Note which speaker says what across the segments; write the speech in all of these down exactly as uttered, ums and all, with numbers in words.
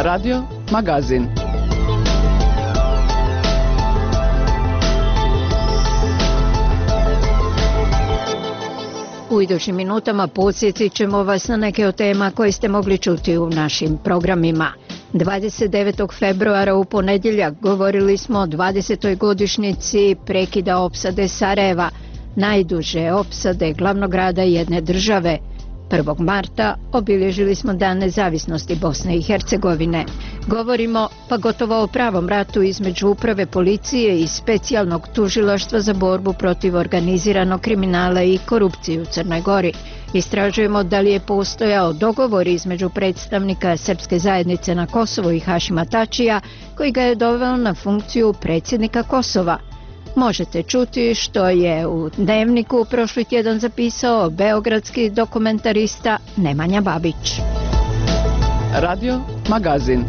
Speaker 1: Radio Magazin.
Speaker 2: U idućim minutama podsjetit ćemo vas na neke od tema koje ste mogli čuti u našim programima. dvadeset devetog februara u ponedjeljak govorili smo o dvadesetoj godišnjici prekida opsade Sarajeva, najduže opsade glavnog grada jedne države. prvog marta obilježili smo Dan nezavisnosti Bosne i Hercegovine. Govorimo pa gotovo o pravom ratu između uprave policije i specijalnog tužilaštva za borbu protiv organiziranog kriminala i korupcije u Crnoj Gori. Istražujemo da li je postojao dogovor između predstavnika srpske zajednice na Kosovu i Hašima Tačija, koji ga je doveo na funkciju predsjednika Kosova. Možete čuti što je u Dnevniku prošli tjedan zapisao beogradski dokumentarista Nemanja Babić.
Speaker 1: Radio Magazin.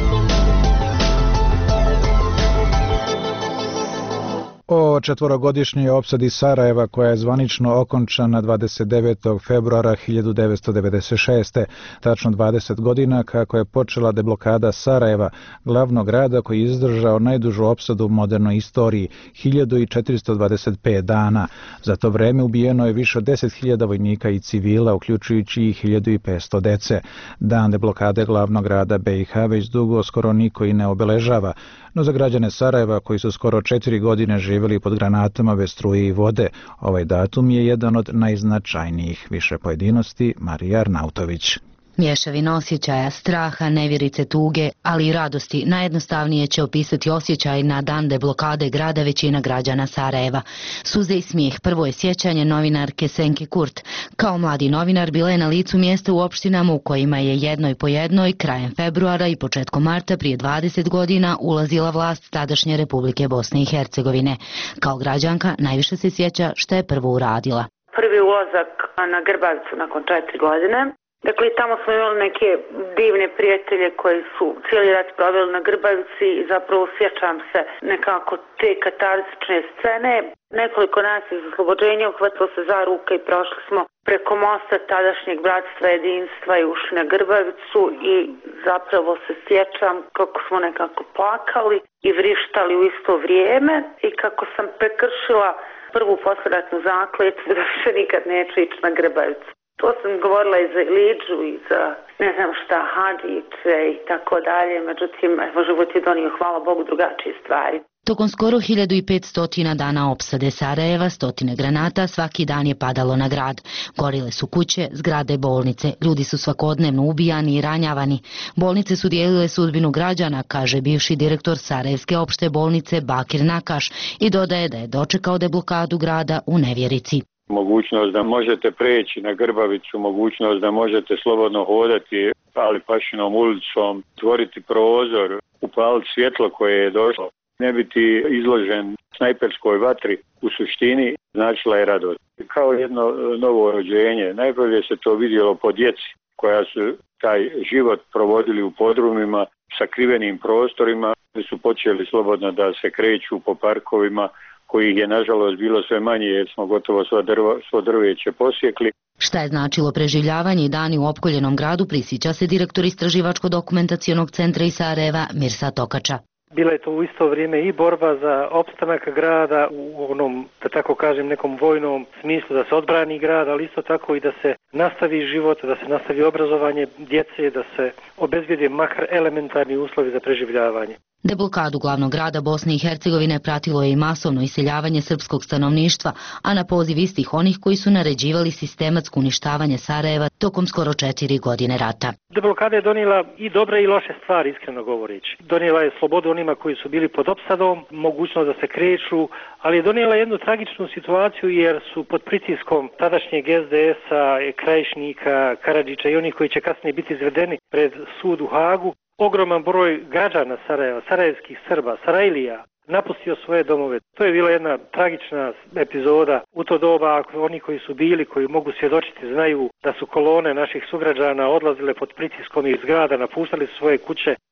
Speaker 3: O četvorogodišnjoj opsadi Sarajeva koja je zvanično okončana dvadeset devetog februara hiljadu devetsto devedeset šeste. Tačno dvadeset godina kako je počela deblokada Sarajeva, glavnog grada koji je izdržao najdužu opsadu u modernoj istoriji, hiljadu četiristo dvadeset pet dana. Za to vreme ubijeno je više od deset hiljada vojnika i civila, uključujući i hiljadu petsto dece. Dan deblokade glavnog grada B i H već dugo skoro niko i ne obeležava, no za građane Sarajeva koji su skoro četiri godine živjeli pod granatama bez struje i vode, ovaj datum je jedan od najznačajnijih. Više pojedinosti Marija Arnautović.
Speaker 4: Mješavina osjećaja, straha, nevjerice, tuge, ali i radosti najjednostavnije će opisati osjećaj na dan deblokade grada većina građana Sarajeva. Suze i smijeh prvo je sjećanje novinarke Senke Kurt. Kao mladi novinar bila je na licu mjesta u opštinama u kojima je jednoj po jednoj krajem februara i početkom marta prije dvadeset godina ulazila vlast tadašnje Republike Bosne i Hercegovine. Kao građanka najviše se sjeća što je prvo uradila.
Speaker 5: Prvi ulazak na Grbavicu nakon četiri godine. Dakle, tamo smo imali neke divne prijatelje koji su cijeli rat proveli na Grbavici i zapravo sjećam se nekako te katarzične scene. Nekoliko nas iz oslobođenja uhvatilo se za ruke i prošli smo preko mosta tadašnjeg bratstva jedinstva i ušli na Grbavicu i zapravo se sjećam kako smo nekako plakali i vrištali u isto vrijeme i kako sam prekršila prvu posledatnu zakletvu da više nikad neću ići na Grbavicu. To sam govorila i za Iliđu i za ne znam šta, Hadžiće i tako dalje, međutim, evo, život je donio, hvala Bogu, drugačije stvari.
Speaker 4: Tokom skoro hiljadu petsto dana opsade Sarajeva, stotine granata svaki dan je padalo na grad. Gorile su kuće, zgrade, bolnice, ljudi su svakodnevno ubijani i ranjavani. Bolnice su dijelile sudbinu građana, kaže bivši direktor Sarajevske opšte bolnice Bakir Nakaš i dodaje da je dočekao deblokadu grada u nevjerici.
Speaker 6: Mogućnost da možete preći na Grbavicu, mogućnost da možete slobodno hodati ali Pašinom ulicom, otvoriti prozor, upaliti svjetlo koje je došlo, ne biti izložen snajperskoj vatri, u suštini značila je radost. Kao jedno novo rođenje, najbolje se to vidjelo po djeci koja su taj život provodili u podrumima, sakrivenim prostorima, gdje su počeli slobodno da se kreću po parkovima, kojih je nažalost bilo sve manje jer smo gotovo svo, drvo, svo drveće posjekli.
Speaker 4: Šta je značilo preživljavanje i dani u opkoljenom gradu, prisjeća se direktor Istraživačko-dokumentacionog centra iz Sarajeva Mirsa Tokača.
Speaker 7: Bila je to u isto vrijeme i borba za opstanak grada u onom, da tako kažem, nekom vojnom smislu da se odbrani grad, ali isto tako i da se nastavi život, da se nastavi obrazovanje djece, da se obezbijede makar elementarni uslovi za preživljavanje.
Speaker 4: Deblokadu glavnog grada Bosne i Hercegovine pratilo je i masovno iseljavanje srpskog stanovništva, a na poziv istih onih koji su naređivali sistematsko uništavanje Sarajeva tokom skoro četiri godine rata.
Speaker 7: Deblokada je donijela i dobre i loše stvari, iskreno govoreći. Donijela je slobodu onima koji su bili pod opsadom, mogućnost da se kreću, ali je donijela jednu tragičnu situaciju jer su pod pritiskom tadašnjeg S D S-a, Krajišnika, Karadžića i onih koji će kasnije biti izvedeni pred sud u Hagu, ogroman broj građana Sarajeva, sarajevskih Srba, Sarajlija, napustio svoje domove. To je bila jedna tragična epizoda. U to doba, ako oni koji su bili, koji mogu svjedočiti, znaju da su kolone naših sugrađana odlazile pod pritiskom iz zgrada, napuštali su svoje kuće,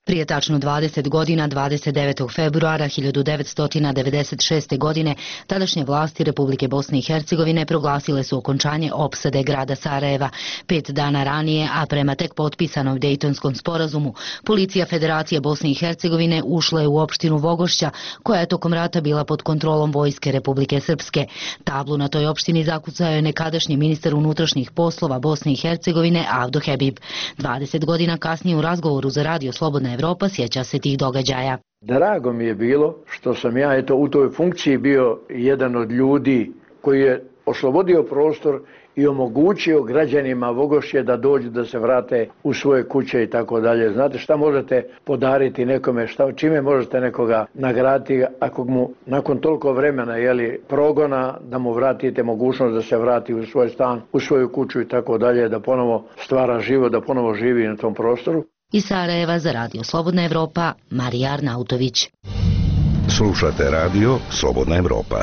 Speaker 4: Prije tačno dvadeset godina, dvadeset devetog februara hiljadu devetsto devedeset šeste. godine, tadašnje vlasti Republike Bosne i Hercegovine proglasile su okončanje opsade grada Sarajeva. Pet dana ranije, a prema tek potpisanom Dejtonskom sporazumu, policija Federacije Bosne i Hercegovine ušla je u opštinu Vogošća, koja je tokom rata bila pod kontrolom vojske Republike Srpske. Tablu na toj opštini zakucao je nekadašnji ministar unutrašnjih poslova Bosne i Hercegovine Avdo Hebib. dvadeset godina kasnije u razgovoru za radio Slobodna Evropa sjeća se tih događaja.
Speaker 8: Drago mi je bilo što sam ja eto u toj funkciji bio jedan od ljudi koji je oslobodio prostor i omogućio građanima Vogošće da dođu, da se vrate u svoje kuće i tako dalje. Znate šta možete podariti nekome, šta, čime možete nekoga nagraditi ako mu nakon toliko vremena jeli, progona da mu vratite mogućnost da se vrati u svoj stan, u svoju kuću i tako dalje, da ponovo stvara život, da ponovo živi na tom prostoru.
Speaker 4: Iz Sarajeva za radio Slobodna Evropa, Marija Arnautović.
Speaker 9: Slušate radio Slobodna Evropa.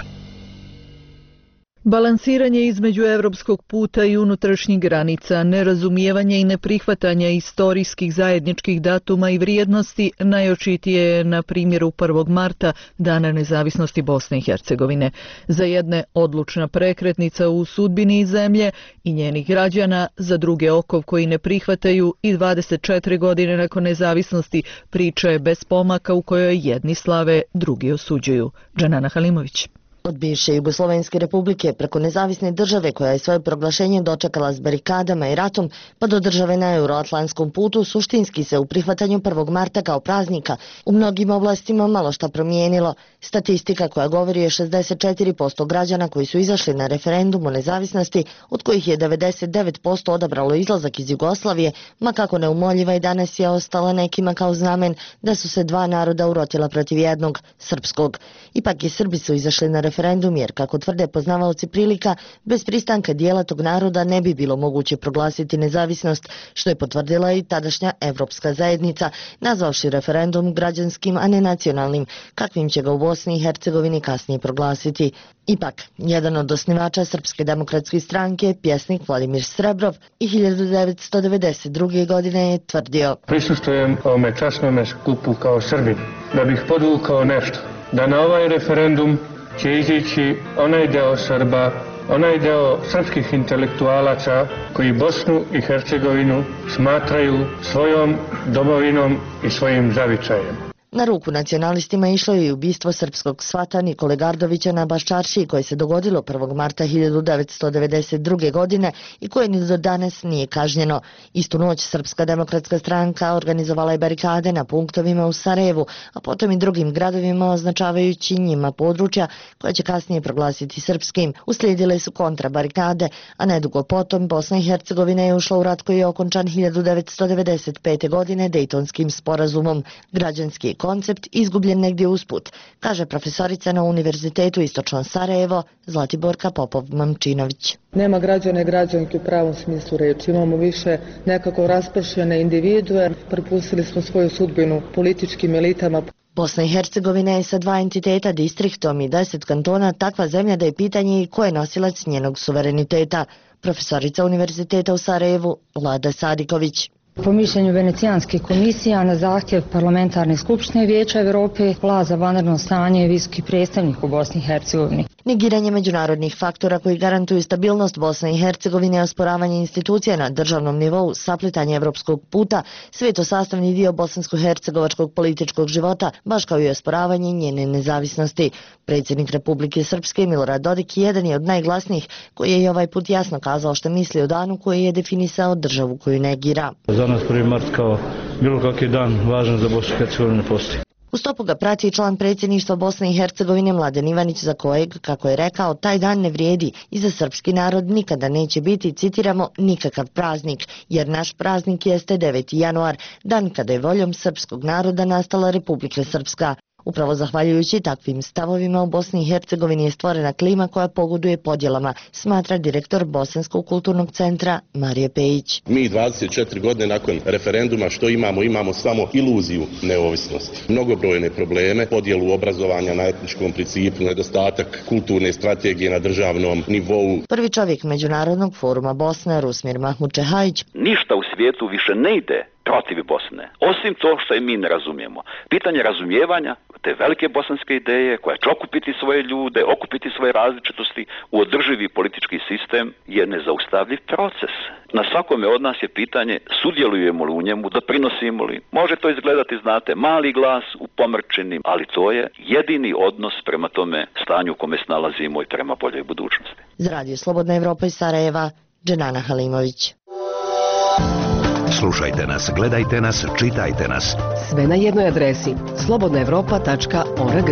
Speaker 10: Balansiranje između evropskog puta i unutrašnjih granica, nerazumijevanje i neprihvatanje istorijskih zajedničkih datuma i vrijednosti najočitije je na primjeru prvog marta, Dana nezavisnosti Bosne i Hercegovine. Za jedne odlučna prekretnica u sudbini zemlje i njenih građana, za druge okov koji ne prihvataju i dvadeset četiri godine nakon nezavisnosti priča je bez pomaka u kojoj jedni slave, drugi osuđuju. Džanana Halimović.
Speaker 11: Od bivše Jugoslovenske republike preko nezavisne države koja je svoje proglašenje dočekala s barikadama i ratom, pa do države na euroatlantskom putu, suštinski se u prihvatanju prvog marta kao praznika u mnogim oblastima malo šta promijenilo. Statistika koja govori je šezdeset četiri posto građana koji su izašli na referendum o nezavisnosti, od kojih je devedeset devet posto odabralo izlazak iz Jugoslavije, ma kako neumoljiva i danas je ostala nekima kao znamen da su se dva naroda urotila protiv jednog, srpskog. Ipak i Srbi su izašli na referendum referendum jer, kako tvrde poznavaoci prilika, bez pristanka dijela tog naroda ne bi bilo moguće proglasiti nezavisnost, što je potvrdila i tadašnja Evropska zajednica, nazvavši referendum građanskim, a ne nacionalnim, kakvim će ga u Bosni i Hercegovini kasnije proglasiti. Ipak, jedan od osnivača Srpske demokratske stranke, pjesnik Vladimir Srebrov, i hiljadu devetsto devedeset druge. godine je tvrdio:
Speaker 12: Prisustujem ovome časnome skupu kao Srbin, da bih podvukao nešto, da na ovaj referendum će izići onaj deo Srba, onaj deo srpskih intelektualaca koji Bosnu i Hercegovinu smatraju svojom domovinom i svojim zavičajem.
Speaker 11: Na ruku nacionalistima išlo je i ubistvo srpskog svata Nikole Gardovića na Baščaršiji, koje se dogodilo prvog marta hiljadu devetsto devedeset druge. godine i koje ni do danas nije kažnjeno. Istu noć Srpska demokratska stranka organizovala je barikade na punktovima u Sarajevu, a potom i drugim gradovima, označavajući njima područja koja će kasnije proglasiti srpskim. Uslijedile su kontrabarikade, a nedugo potom Bosna i Hercegovina je ušla u rat koji je okončan hiljadu devetsto devedeset pete. godine Dejtonskim sporazumom. Građanski koncept izgubljen negdje usput, kaže profesorica na Univerzitetu Istočno Sarajevo Zlatiborka Popov-Mamčinović.
Speaker 13: Nema građana i građanki u pravom smislu reči. Imamo više nekako raspršene individue, prepustili smo svoju sudbinu političkim elitama.
Speaker 11: Bosna i Hercegovina je sa dva entiteta, distriktom i deset kantona, takva zemlja da je pitanje i ko je nosilac njenog suvereniteta. Profesorica Univerziteta u Sarajevu Lada Sadiković.
Speaker 14: Po mišljenju Venecijanske komisije, na zahtjev Parlamentarne skupštine Vijeća Evrope, vlast za vanredno stanje je visoki predstavnik u Bosni i Hercegovini.
Speaker 11: Negiranje međunarodnih faktora koji garantuju stabilnost Bosne i Hercegovine, osporavanje institucija na državnom nivou, saplitanje evropskog puta, sve je to sastavni dio bosansko-hercegovačkog političkog života, baš kao i osporavanje njene nezavisnosti. Predsjednik Republike Srpske Milorad Dodik jedan je od najglasnijih koji je i ovaj put jasno kazao što misli o danu koji je definisao državu koju negira.
Speaker 15: Za nas prvi mart kao bilo kakvi dan važan za Bosnu i Hercegovinu ne postoji.
Speaker 11: U stopu ga prati član predsjedništva Bosne i Hercegovine Mladen Ivanić, za kojeg, kako je rekao, taj dan ne vrijedi i za srpski narod nikada neće biti, citiramo, nikakav praznik, jer naš praznik jeste deveti januar, dan kada je voljom srpskog naroda nastala Republika Srpska. Upravo zahvaljujući takvim stavovima u Bosni i Hercegovini je stvorena klima koja pogoduje podjelama, smatra direktor Bosanskog kulturnog centra Marije Pejić.
Speaker 16: Mi dvadeset četiri godine nakon referenduma što imamo? Imamo samo iluziju neovisnosti. Mnogobrojne probleme, podjelu obrazovanja na etničkom principu, nedostatak kulturne strategije na državnom nivou.
Speaker 11: Prvi čovjek Međunarodnog foruma Bosne, Rusmir Mahmud Čehajić.
Speaker 17: Ništa u svijetu više ne ide protiv Bosne. Osim to što i mi ne razumijemo. Pitanje razumijevanja te velike bosanske ideje koja će okupiti svoje ljude, okupiti svoje različitosti u održivi politički sistem je nezaustavljiv proces. Na svakome od nas je pitanje sudjelujemo li u njemu, doprinosimo li. Može to izgledati, znate, mali glas u pomrčenim, ali to je jedini odnos prema tome stanju u kome se nalazimo i prema boljoj budućnosti.
Speaker 11: Za Radio Slobodna Evropa iz Sarajeva, Dženana Halimović.
Speaker 9: Slušajte nas, gledajte nas, čitajte nas.
Speaker 18: Sve na jednoj adresi slobodna evropa tačka org.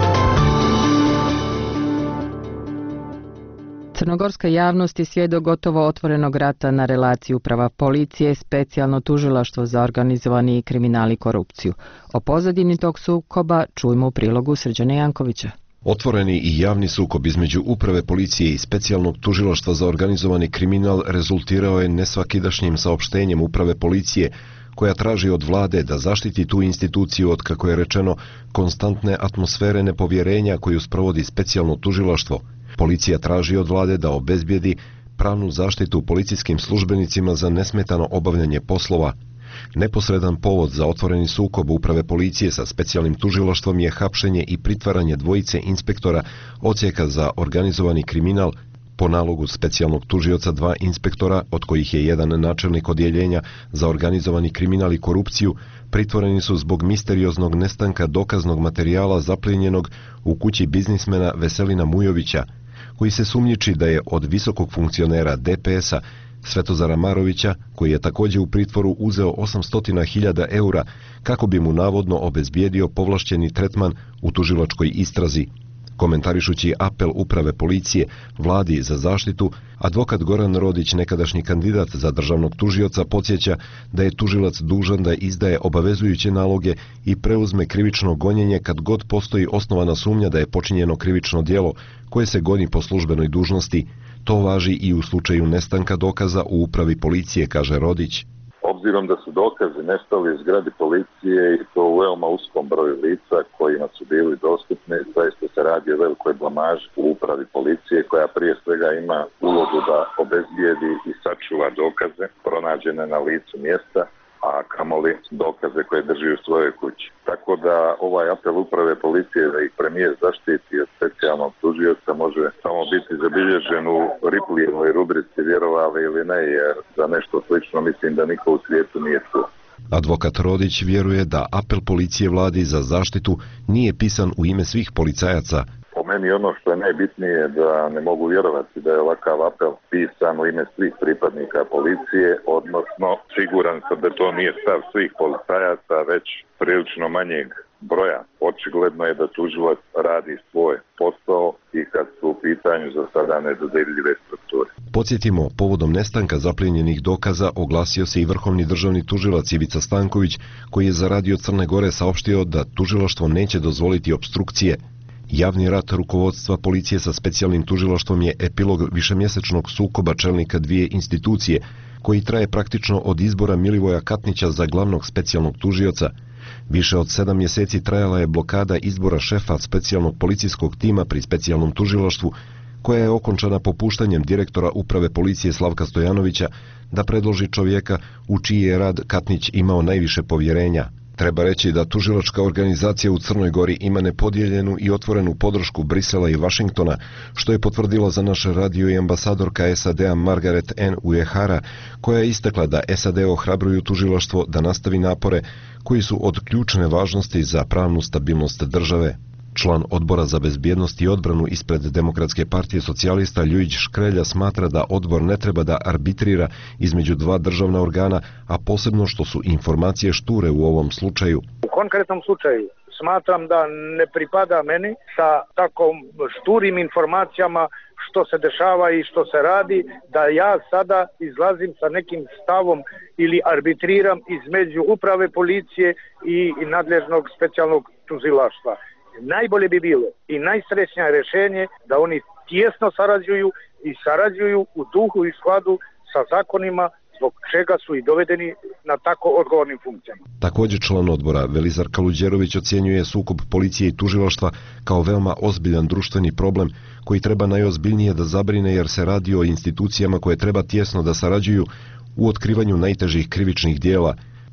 Speaker 19: Crnogorska javnost je svjedok gotovo otvorenog rata na relaciji uprava policije, specijalno tužilaštvo za organizovani kriminal i korupciju. O pozadini tog sukoba čujmo u prilogu Srđana Jankovića.
Speaker 20: Otvoreni i javni sukob između uprave policije i specijalnog tužilaštva za organizovani kriminal rezultirao je nesvakidašnjim saopštenjem uprave policije, koja traži od vlade da zaštiti tu instituciju od, kako je rečeno, konstantne atmosfere nepovjerenja koju sprovodi specijalno tužilaštvo. Policija traži od vlade da obezbijedi pravnu zaštitu policijskim službenicima za nesmetano obavljanje poslova. Neposredan povod za otvoreni sukob uprave policije sa specijalnim tužilaštvom je hapšenje i pritvaranje dvojice inspektora odsjeka za organizovani kriminal. Po nalogu specijalnog tužioca dva inspektora, od kojih je jedan načelnik odjeljenja za organizovani kriminal i korupciju, pritvoreni su zbog misterioznog nestanka dokaznog materijala zaplijenjenog u kući biznismena Veselina Mujovića, koji se sumnjiči da je od visokog funkcionera D P S-a Svetozara Marovića, koji je također u pritvoru uzeo osamsto hiljada eura kako bi mu navodno obezbijedio povlašćeni tretman u tužilačkoj istrazi. Komentarišući apel uprave policije vladi za zaštitu, advokat Goran Rodić, nekadašnji kandidat za državnog tužioca, podsjeća da je tužilac dužan da izdaje obavezujuće naloge i preuzme krivično gonjenje kad god postoji osnovana sumnja da je počinjeno krivično djelo koje se goni po službenoj dužnosti. To važi i u slučaju nestanka dokaza u upravi policije, kaže Rodić.
Speaker 21: Obzirom da su dokazi nestali u zgradi policije i to u veoma uskom broju lica kojima su bili dostupni, zaista se radi o velikoj blamaži u upravi policije koja prije svega ima ulogu da obezbijedi i sačuva dokaze pronađene na licu mjesta, a kamoli dokaze koje drži u svojoj kući. Tako da ovaj apel uprave policije da ih premijer zaštiti od specijalnog tužioca može samo biti zabilježen u Riplijevoj rubrici vjerovali ili ne, jer za nešto slično mislim da niko u svijetu nije čuo.
Speaker 20: Advokat Rodić vjeruje da apel policije vladi za zaštitu nije pisan u ime svih policajaca.
Speaker 21: Po meni ono što je najbitnije da ne mogu vjerovati da je ovakav apel pisan u ime svih pripadnika policije, odnosno siguran sam da to nije stav svih policajaca, već prilično manjeg broja. Očigledno je da tužilac radi svoj posao i kad su u pitanju za sada nedodirljive strukture.
Speaker 20: Podsjetimo, povodom nestanka zaplijenjenih dokaza oglasio se i vrhovni državni tužilac Ivica Stanković, koji je za Radio Crne Gore saopštio da tužilaštvo neće dozvoliti opstrukcije. Javni rat rukovodstva policije sa specijalnim tužilaštvom je epilog višemjesečnog sukoba čelnika dvije institucije, koji traje praktično od izbora Milivoja Katnića za glavnog specijalnog tužioca. Više od sedam mjeseci trajala je blokada izbora šefa specijalnog policijskog tima pri specijalnom tužilaštvu, koja je okončana popuštanjem direktora uprave policije Slavka Stojanovića da predloži čovjeka u čiji je rad Katnić imao najviše povjerenja. Treba reći da tužilačka organizacija u Crnoj Gori ima nepodijeljenu i otvorenu podršku Brisela i Vašingtona, što je potvrdila za naš radio i ambasadorka S A D-a Margaret N. Uehara, koja je istakla da S A D ohrabruju tužilaštvo da nastavi napore koji su od ključne važnosti za pravnu stabilnost države. Član odbora za bezbjednost i odbranu ispred Demokratske partije socijalista Ljujić Škrelja smatra da odbor ne treba da arbitrira između dva državna organa, a posebno što su informacije šture u ovom slučaju.
Speaker 22: U konkretnom slučaju smatram da ne pripada meni sa takom šturim informacijama što se dešava i što se radi, da ja sada izlazim sa nekim stavom ili arbitriram između uprave policije i nadležnog specijalnog tužilaštva. Najbolje bi bilo i najsrećnije rješenje da oni tijesno sarađuju i sarađuju u duhu i skladu sa zakonima zbog čega su i dovedeni na tako odgovornim funkcijama.
Speaker 20: Također član odbora Velizar Kaluđerović ocjenjuje sukob policije i tužilaštva kao veoma ozbiljan društveni problem koji treba najozbiljnije da zabrine jer se radi o institucijama koje treba tijesno da sarađuju u otkrivanju najtežih krivičnih dijela.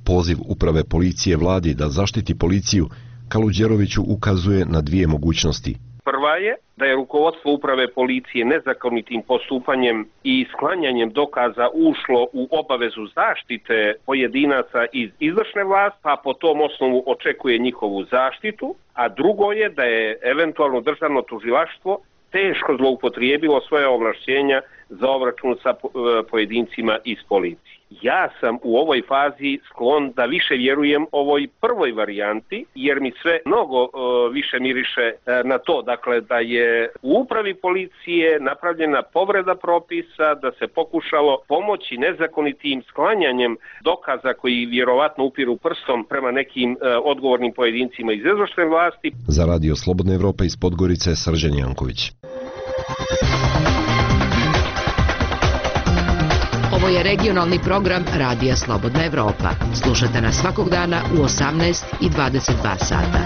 Speaker 20: poziv uprave policije vladi da zaštiti policiju, Kaluđeroviću ukazuje na dvije mogućnosti.
Speaker 1: Prva je da je rukovodstvo uprave policije nezakonitim postupanjem i sklanjanjem dokaza ušlo u obavezu zaštite pojedinaca iz izvršne vlasti, pa po tom osnovu očekuje njihovu zaštitu, a drugo je da je eventualno državno tužilaštvo teško zloupotrijebilo svoje ovlašćenja za obračun sa pojedincima iz policije. Ja sam u ovoj fazi sklon da više vjerujem ovoj prvoj varijanti, jer mi sve mnogo uh, više miriše uh, na to, dakle da je u upravi policije napravljena povreda propisa, da se pokušalo pomoći nezakonitim sklanjanjem dokaza koji vjerovatno upiru prstom prema nekim uh, odgovornim pojedincima iz izvršne vlasti.
Speaker 20: Za Radio Slobodna Evropa iz Podgorice, Srđan Janković.
Speaker 18: Ovo je regionalni program Radija Slobodna Evropa. Slušajte nas svakog dana u osamnaest i dvadeset dva sata.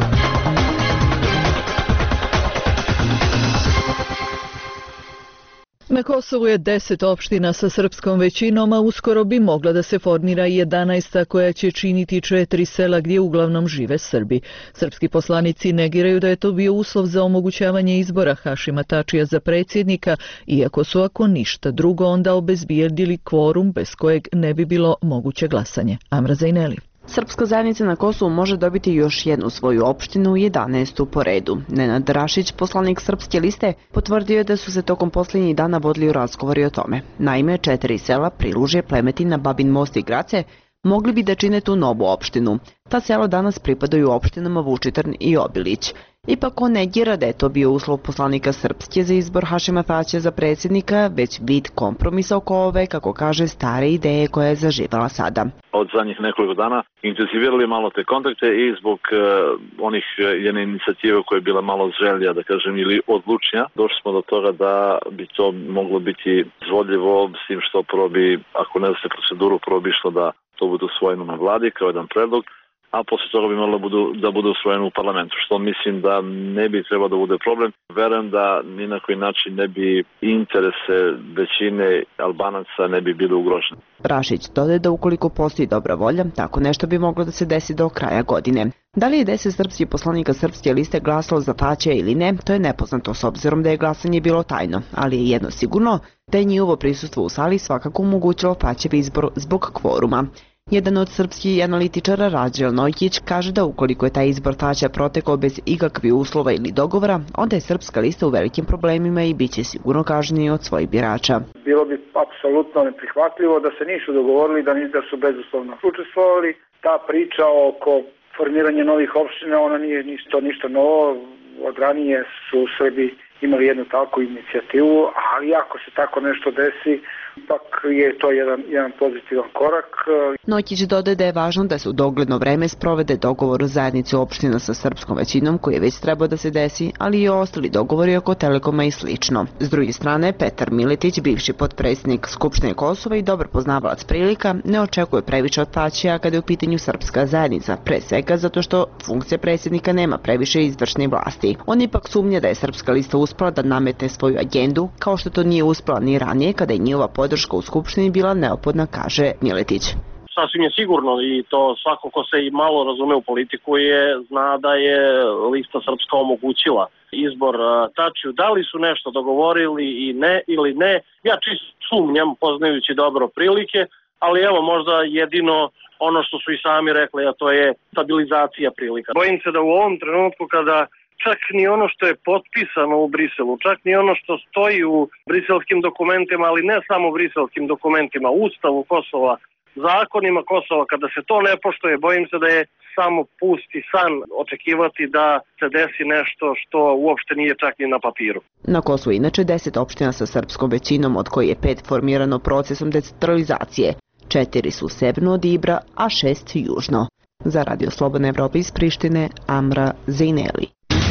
Speaker 10: Na Kosovu je deset opština sa srpskom većinom, a uskoro bi mogla da se formira i jedanaesta koja će činiti četiri sela gdje uglavnom žive Srbi. Srpski poslanici negiraju da je to bio uslov za omogućavanje izbora Hašima Tačija za predsjednika, iako su ako ništa drugo onda obezbijedili kvorum bez kojeg ne bi bilo moguće glasanje. Amra Zajneli.
Speaker 2: Srpska zajednica na Kosovu može dobiti još jednu svoju opštinu, jedanaestu po redu. Nenad Rašić, poslanik Srpske liste, potvrdio je da su se tokom posljednjih dana vodili razgovori o tome. Naime, četiri sela Prilužje, Plemetina, Babin Most i Grace mogli bi da čine tu novu opštinu. Ta sela danas pripadaju opštinama Vučitrn i Obilić. Ipak on negira da je to bio uslov poslanika Srpske za izbor Hašima Tačija za predsjednika, već vid kompromisa oko ove, kako kaže, stare ideje koja je zaživala sada.
Speaker 23: Od zadnjih nekoliko dana intenzivirali malo te kontakte i zbog uh, onih jedne inicijative koja je bila malo želja, da kažem, ili odlučnja, došli smo do toga da bi to moglo biti izvodljivo, s tim što prvo bi, ako ne da se proceduru, prvo bi išlo da to bude usvojeno na vladi kao jedan predlog, a poslije toga bi moralo budu, da bude usvojeno u parlamentu, što mislim da ne bi trebalo da bude problem. Verujem da ni na koji način ne bi interese većine Albanaca ne bi bili ugroženi.
Speaker 2: Rašić dodaje da ukoliko postoji dobra volja, tako nešto bi moglo da se desi do kraja godine. Da li je deset srpskih poslanika Srpske liste glasalo za Tačija ili ne, to je nepoznato s obzirom da je glasanje bilo tajno, ali je jedno sigurno da je njihovo prisustvo u sali svakako omogućilo Tačev izbor zbog kvoruma. Jedan od srpskih analitičara, Rađel Nojkić, kaže da ukoliko je taj izbor Tačija protekao bez ikakvih uslova ili dogovora, onda je Srpska lista u velikim problemima i bit će sigurno kažnjeni od svojih birača.
Speaker 22: Bilo bi apsolutno neprihvatljivo da se nisu dogovorili, da nisu da su bezuslovno učestvovali. Ta priča oko formiranja novih opština, ona nije ništa, ništa novo. Od ranije su Srbi imali jednu takvu inicijativu, ali ako se tako nešto desi, ipak je to jedan, jedan pozitivan korak.
Speaker 2: Noćić dodaje da je važno da se u dogledno vreme sprovede dogovor o zajednici opština sa srpskom većinom koji je već trebao da se desi, ali i ostali dogovori oko Telekoma i slično. S druge strane, Petar Miletić, bivši potpredsjednik Skupštine Kosova i dobar poznavalac prilika, ne očekuje previše od Tačija kada je u pitanju srpska zajednica, pre svega zato što funkcija predsjednika nema previše izvršne vlasti. On ipak sumnja da je Srpska lista uspela da nametne svoju agendu, kao što to nije uspela ni ranije kada je njihova podrška u Skupštini bila neophodna, kaže Miletić.
Speaker 24: Sasvim je sigurno i to svako ko se i malo razume u politiku je zna da je lista Srpska omogućila izbor Tačiju. Da li su nešto dogovorili i ne ili ne, ja čisto sumnjam poznajući dobro prilike, ali evo možda jedino ono što su i sami rekli, a to je stabilizacija prilika. Bojim se da u ovom trenutku kada čak ni ono što je potpisano u Briselu, čak ni ono što stoji u briselskim dokumentima, ali ne samo u briselskim dokumentima, Ustavu Kosova, zakonima Kosova, kada se to ne poštuje, bojim se da je samo pusti san očekivati da se desi nešto što uopšte nije čak ni na papiru.
Speaker 2: Na Kosovu inače deset opština sa srpskom većinom, od koje je pet formirano procesom decentralizacije. Četiri su severno od Ibra, a šest južno. Za Radio Slobodna Evropa iz Prištine, Amra Zajneli.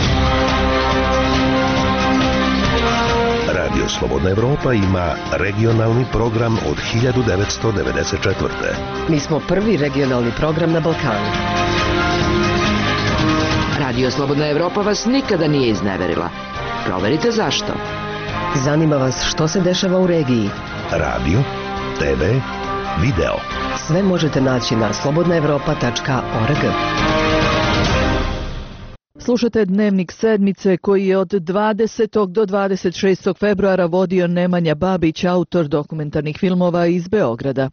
Speaker 9: Radio Slobodna Evropa ima regionalni program od hiljadu devetsto devedeset četvrte.
Speaker 18: Mi smo prvi regionalni program na Balkanu. Radio Slobodna Evropa vas nikada nije izneverila. Proverite zašto. Zanima vas što se dešava u regiji.
Speaker 9: Radio, te ve, video.
Speaker 3: Sve možete naći na slobodna evropa tačka org.
Speaker 10: Slušate Dnevnik sedmice koji je od dvadesetog do dvadeset šestog februara vodio Nemanja Babić, autor dokumentarnih filmova iz Beograda.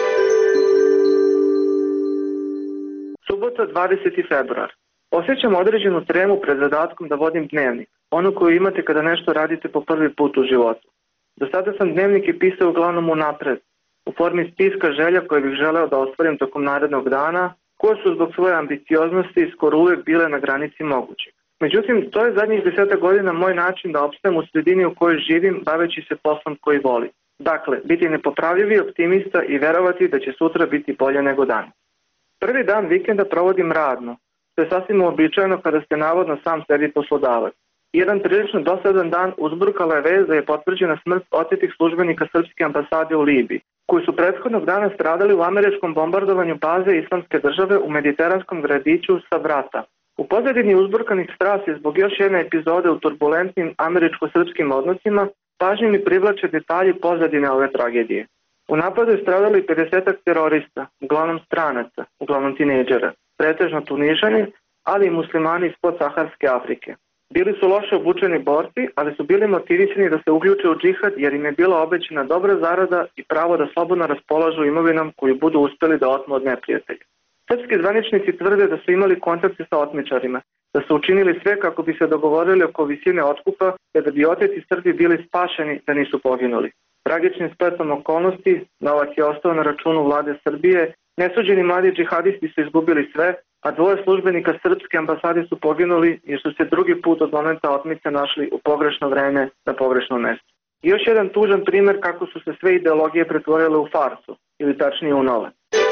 Speaker 5: Subota, dvadeseti februar. Osjećam određenu tremu pred zadatkom da vodim dnevnik, ono koju imate kada nešto radite po prvi put u životu. Do sada sam dnevnike pisao uglavnom unapred, u formi spiska želja koje bih želeo da ostvarim tokom narednog dana, koje su zbog svoje ambicioznosti skoro uvijek bile na granici mogućeg. Međutim, to je zadnjih deseta godina moj način da opstajem u sredini u kojoj živim, baveći se poslom koji volim. Dakle, biti nepopravljivi optimista i verovati da će sutra biti bolje nego danas. Prvi dan vikenda provodim radno, što je sasvim uobičajeno kada ste navodno sam sebi poslodavac. Jedan prilično dosadan dan uzburkala je vez da je potvrđena smrt otetih službenika Srpske ambasade u Libiji, koji su prethodnog dana stradali u američkom bombardovanju baze Islamske države u mediteranskom gradiću Sabrata. U pozadini uzburkanih strasti zbog još jedne epizode u turbulentnim američko-srpskim odnosima, pažnju mi privlače detalji pozadine ove tragedije. U napadu je stradali pedesetak terorista, uglavnom stranaca, uglavnom tinejdžera, pretežno Tunižani, ali i muslimani iz podsaharske Afrike. Bili su loše obučeni borci, ali su bili motivisani da se uključe u džihad jer im je bila obećana dobra zarada i pravo da slobodno raspolažu imovinom koju budu uspeli da otmu od neprijatelja. Srpski zvaničnici tvrde da su imali kontakte sa otmičarima, da su učinili sve kako bi se dogovorili oko visine otkupa, te da bi oteti Srbi bili spašeni da nisu poginuli. Tragičnim spletom okolnosti, novac je ostao na računu vlade Srbije, nesuđeni mladi džihadisti su izgubili sve, a dvoje službenika Srpske ambasade su poginuli jer su se drugi put od momenta otmice našli u pogrešno vreme na pogrešnom mestu. I još jedan tužan primjer kako su se sve ideologije pretvorile u farsu, ili tačnije u nove.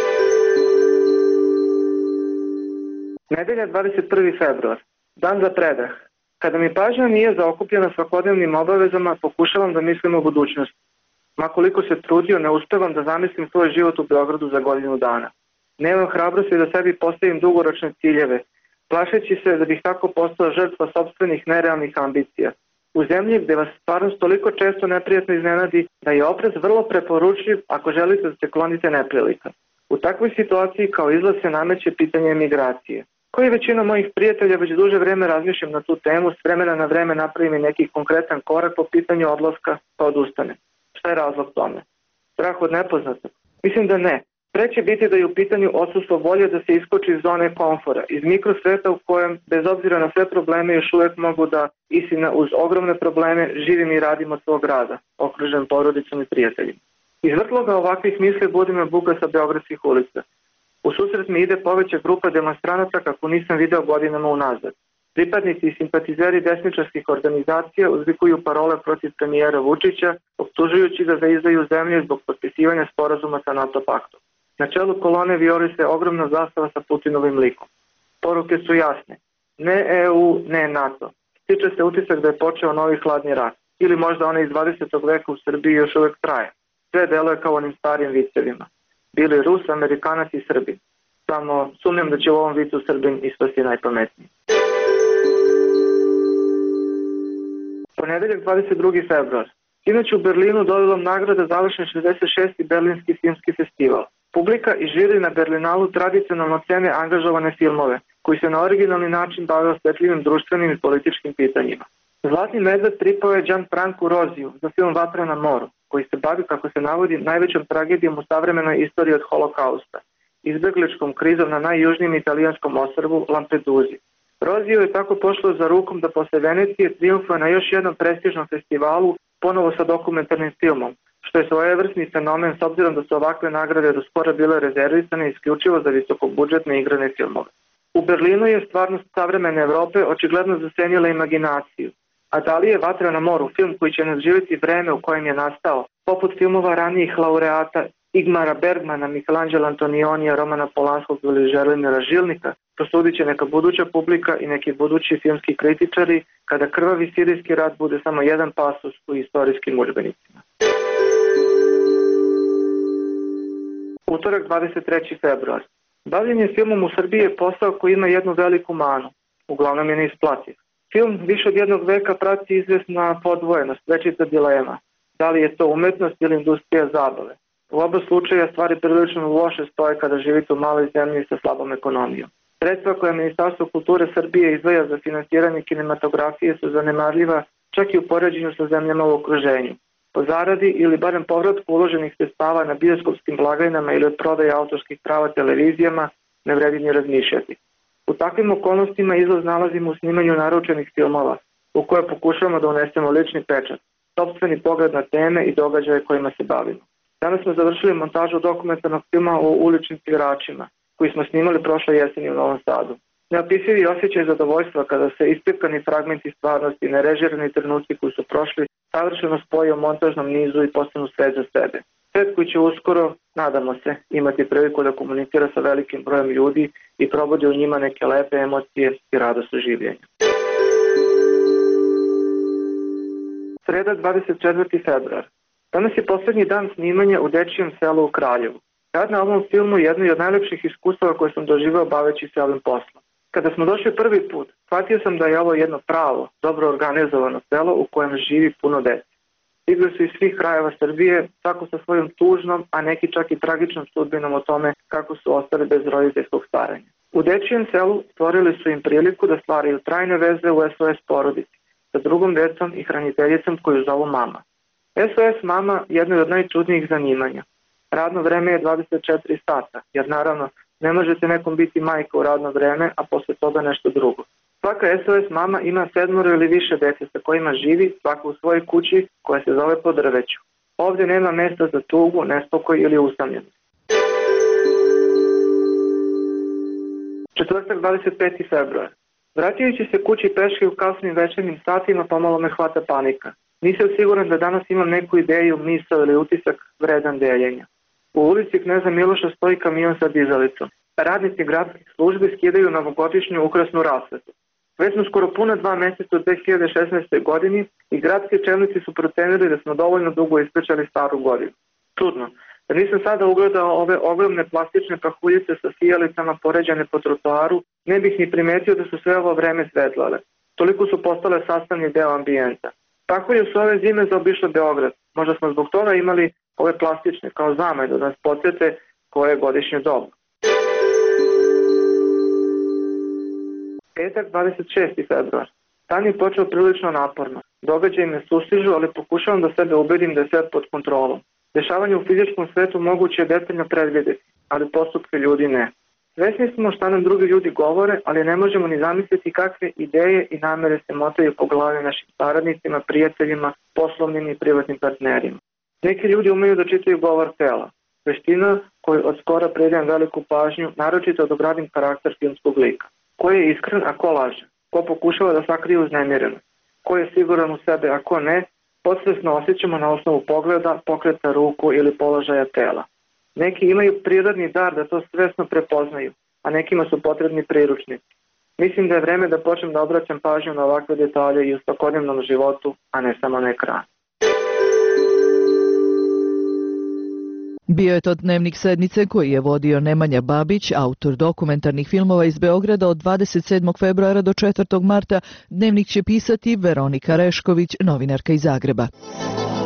Speaker 5: Nedelja, dvadeset prvi februar. Dan za predah. Kada mi pažnja nije zaokupljena svakodnevnim obavezama, pokušavam da mislim o budućnosti. Makoliko se trudio, ne uspevam da zamislim svoj život u Beogradu za godinu dana. Nemam hrabrosti da sebi postavim dugoročne ciljeve, plašeći se da bih tako postao žrtva sopstvenih nerealnih ambicija. U zemlji gde vas stvarnost toliko često neprijatno iznenadi da je oprez vrlo preporučljiv ako želite da se klonite neprilika. U takvoj situaciji kao izlaz se nameće pitanje emigracije. Koji većina mojih prijatelja već duže vreme razmišljam na tu temu, s vremena na vreme napravim i neki konkretan korak po pitanju odlaska, pa odustane. Šta je razlog tome? Strah od nepoznatog? Mislim da ne. Preće biti da je u pitanju odsustvo volje da se iskoči iz zone komfora, iz mikrosveta u kojem, bez obzira na sve probleme, još uvijek mogu da, istina uz ogromne probleme, živim i radim od svog rada, okružen porodicom i prijateljima. Iz vrtloga ovakvih misli budi me buka sa beogradskih ulica. U susret mi ide poveća grupa demonstranata kako nisam video godinama unazad. Pripadnici i simpatizeri desničarskih organizacija uzvikuju parole protiv premijera Vučića, optužujući ga za izdaju zemlje zbog potpisivanja sporazuma sa NATO paktom. Na čelu kolone vijori se ogromna zastava sa Putinovim likom. Poruke su jasne. Ne E U, ne NATO. Stiče se utisak da je počeo novi hladni rat. Ili možda onaj iz dvadesetog veka u Srbiji još uvek traje. Sve deluje kao onim starim vicevima. Bili Rus, Amerikanac i Srbin. Samo sumnjam da će u ovom vicu Srbin ispasti najpametniji. Ponedeljak, dvadeset drugi februar. Sinoć u Berlinu dodelom nagrada završen šezdeset šesti Berlinski filmski festival. Publika i žiri na Berlinalu tradicionalno cene angažovane filmove, koji se na originalni način bave osjetljivim društvenim i političkim pitanjima. Zlatni medved pripao je Gianfrancu Roziju za film Vatra na moru, koji se bavi, kako se navodi, najvećom tragedijom u savremenoj istoriji od holokausta, izbegličkom krizom na najjužnijem italijanskom ostrvu Lampeduzi. Roziju je tako pošlo za rukom da posle Venecije triumfuje na još jednom prestižnom festivalu, ponovo sa dokumentarnim filmom, što je svojevrsni fenomen s obzirom da su ovakve nagrade do skora bile rezervisane isključivo za visokobudžetne igrane filmove. U Berlinu je stvarnost savremene Evrope očigledno zasenila imaginaciju, a da li je Vatra na moru film koji će nadživjeti vreme u kojem je nastao, poput filmova ranijih laureata Igmara Bergmana, Michelangela Antonionija, Romana Polanskog ili Želimira Žilnika, prosudit će neka buduća publika i neki budući filmski kritičari kada krvavi sirijski rat bude samo jedan pasus u istorijskim udžbenicima. Utorak, dvadeset treći februar. Bavljenje filmom u Srbiji je posao koji ima jednu veliku manu. Uglavnom je neisplativ. Film više od jednog veka prati izvesna podvojenost, večita dilema. Da li je to umetnost ili industrija zabave? U oba slučaja stvari prilično loše stoje kada živite u maloj zemlji sa slabom ekonomijom. Sredstva koje Ministarstvo kulture Srbije izdvaja za finansiranje kinematografije su zanemarljiva čak i u poređenju sa zemljama u okruženju. Po zaradi ili barem povratku uloženih sredstava na bioskopskim blagajnama ili od prodaje autorskih prava televizijama ne vredi ni razmišljati. U takvim okolnostima izlaz nalazimo u snimanju naručenih filmova u koje pokušavamo da unesemo lični pečat, sopstveni pogled na teme i događaje kojima se bavimo. Danas smo završili montažu dokumentarnog filma o uličnim sviračima koji smo snimali prošle jeseni u Novom Sadu. Neopisivi osjećaj zadovoljstva kada se ispipkani fragmenti stvarnosti i nerežirani trenuci koji su prošli savršeno spoje u montažnom nizu i postanu svet za sebe. Svet koji će uskoro, nadamo se, imati priliku da komunicira sa velikim brojem ljudi i probudi u njima neke lepe emocije i radost življenja. Sreda, dvadeset četvrti februar. Danas je poslednji dan snimanja u Dečijem selu u Kraljevu. Rad na ovom filmu je jedno od najlepših iskustava koje sam doživao baveći se ovim poslom. Kada smo došli prvi put, shvatio sam da je ovo jedno pravo, dobro organizovano selo u kojem živi puno dece. Stigli su iz svih krajeva Srbije, svako sa svojom tužnom, a neki čak i tragičnom sudbinom o tome kako su ostali bez roditeljskog staranja. U Dečijem selu stvorili su im priliku da stvaraju trajne veze u S O S porodici sa drugom decom i hraniteljicom koju zovu mama. S O S mama jedno je od najčudnijih zanimanja. Radno vreme je dvadeset četiri sata, jer naravno ne možete nekom biti majka u radno vreme, a posle toga nešto drugo. Svaka S O S mama ima sedmoro ili više dece sa kojima živi, svaka u svojoj kući koja se zove po drveću. Ovdje nema mesta za tugu, nespokoj ili usamljenost. Četvrtak, dvadeset peti februar. Vraćajući se kući peške u kasnim večernjim satima, pomalo me hvata panika. Nisam siguran da danas imam neku ideju, misao ili utisak vredan deljenja. U ulici Kneza Miloša stoji kamion sa dizalicom. Radnici gradskih službi skidaju novogodišnju ukrasnu rasvetu. Već smo skoro puno dva meseca u dve hiljade šesnaestoj godini i gradski čelnici su procenili da smo dovoljno dugo ispričali staru godinu. Čudno, da nisam sada ugledao ove ogromne plastične pahuljice sa sijalicama poređane po trotoaru, ne bih ni primetio da su sve ovo vreme svetlale. Toliko su postale sastavni deo ambijenta. Pahulje su ove zime zaobišle Beograd. Možda smo zbog toga imali ove plastične kao zamaj da nas podsjete koje je godišnje doba. Petak, dvadeset šesti februar. Dan je počeo prilično naporno. Događaji me sustižu, ali pokušavam da sebe ubedim da je sve pod kontrolom. Dešavanje u fizičkom svetu moguće je detaljno predvidjeti, ali postupke ljudi ne. Svesni smo šta nam drugi ljudi govore, ali ne možemo ni zamisliti kakve ideje i namere se motaju po glavi našim saradnicima, prijateljima, poslovnim i privatnim partnerima. Neki ljudi umeju da čitaju govor tela, veština koju od skora predajem veliku pažnju, naročito da obradim karakter filmskog lika. Ko je iskren, a ko laže? Ko pokušava da sakrije uznemirenost? Ko je siguran u sebe, a ko ne? Podsvesno osjećamo na osnovu pogleda, pokreta ruku ili položaja tela. Neki imaju prirodni dar da to svesno prepoznaju, a nekima su potrebni priručnici. Mislim da je vreme da počnem da obraćam pažnju na ovakve detalje i u svakodnevnom životu, a ne samo na ekranu.
Speaker 10: Bio je to dnevnik sedmice koji je vodio Nemanja Babić, autor dokumentarnih filmova iz Beograda od dvadeset sedmog februara do četvrtog marta. Dnevnik će pisati Veronika Rešković, novinarka iz Zagreba.